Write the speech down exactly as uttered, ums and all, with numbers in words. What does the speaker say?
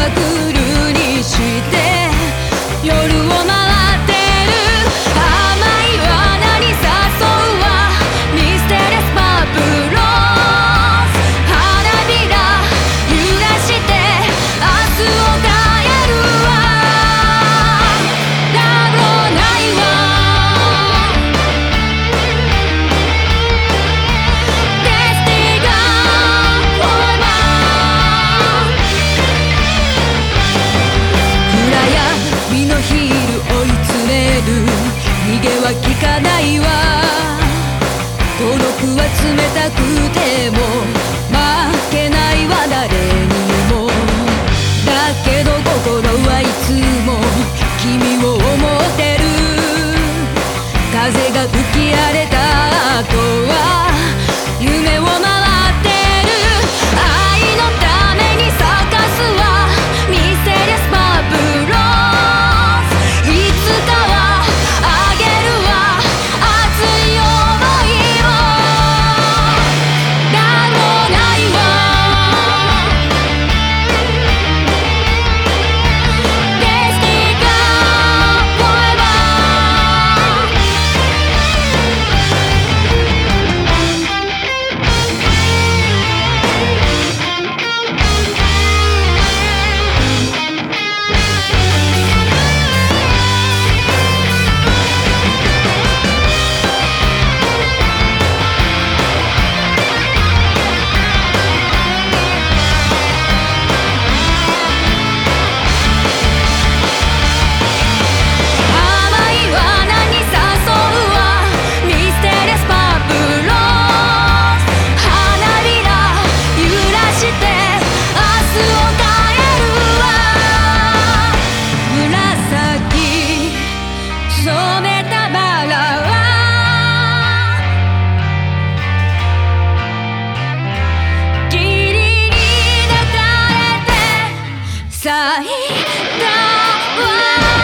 はグルにして夜を回ってる。甘い罠に誘うわミステリアスパープロス。花びら揺らして明日を変えるわ。ラブないわデスティがフォーエバー。暗闇のヒール追い詰める。逃げは効かないわ。孤独は冷たくても負けないわ誰にも。だけど心はいつも君を思ってる。風が吹き荒れた後は夢を回ってる。愛のために咲かすわミステリアスパープロス。いつかはあげるわ熱い想いを。だろうないわデスティがフォーエバー。甘い罠に誘うわミステリアスパープロス。花びら揺らして明日を変えるわ。紫染めたバラは霧に抱かれて咲いたわ。